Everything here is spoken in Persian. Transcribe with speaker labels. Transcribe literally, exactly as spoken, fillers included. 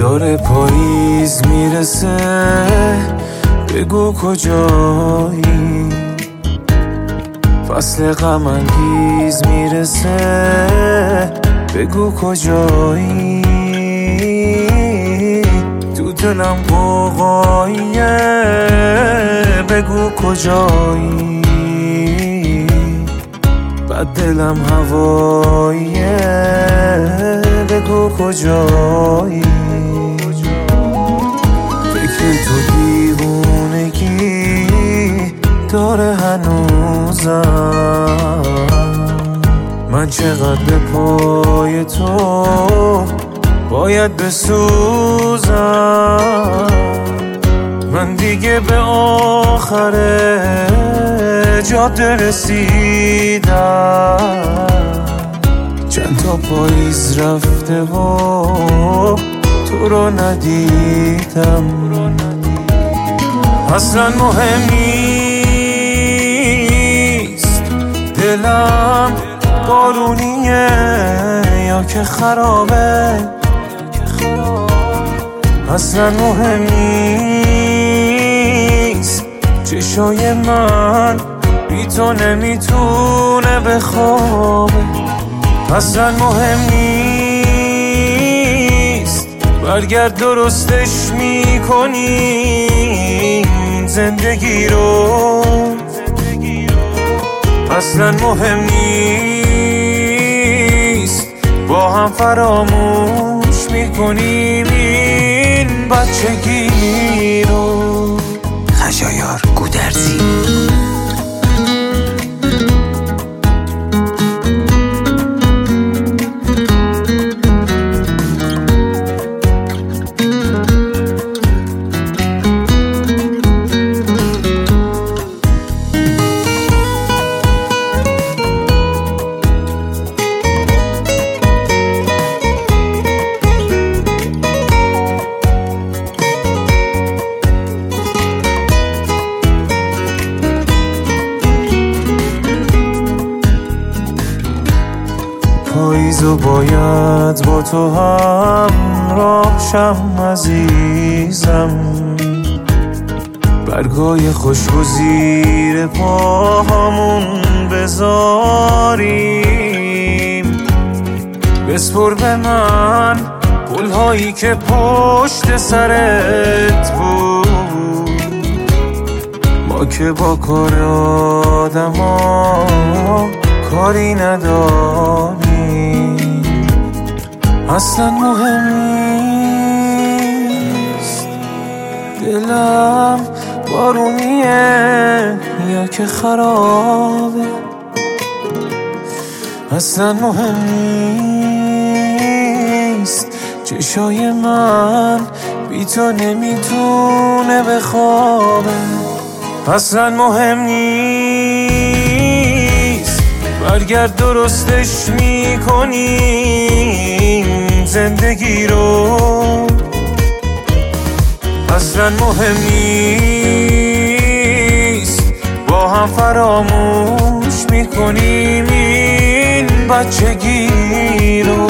Speaker 1: داره پاییز میرسه، بگو کجایی؟ فصل غم انگیز میرسه، بگو کجایی؟ تو دلم قوقاییه، بگو کجایی؟ بعد دلم هواییه، بگو کجایی؟ فکر تو دیوونگی داره هنوزم، من چقدر به پای تو باید بسوزم. من دیگه به آخر جاده رسیدم، چند تا پاییز رفته و تو رو ندیدم. اصلا مهم نیست دلم بارونیه یا که خرابه، اصلا مهم نیست چشای من بی تو نمیتونه بخوابه، اصلا مهم نیست برگرد درستش میکنیم زندگی رو، اصلا مهم نیست با هم فراموش میکنیم این بچگی رو.
Speaker 2: خشایار گودرزی.
Speaker 1: پاییزو باید با تو همراه شم عزیزم، برگای خوشبو زیر پاهامون بذاریم، بسپر به من گلهایی که پشت سرت بود، ما که با کار آدم ها کاری نداریم. اصلا مهم نیست دلم بارونیه یا که خرابه، اصلا مهم نیست چشای من بی تو نمیتونه بخوابه، اصلا مهم نیست برگرد درستش میکنیم زندگی رو، اصلا مهم نیست با هم فراموش میکنیم این بچگی رو.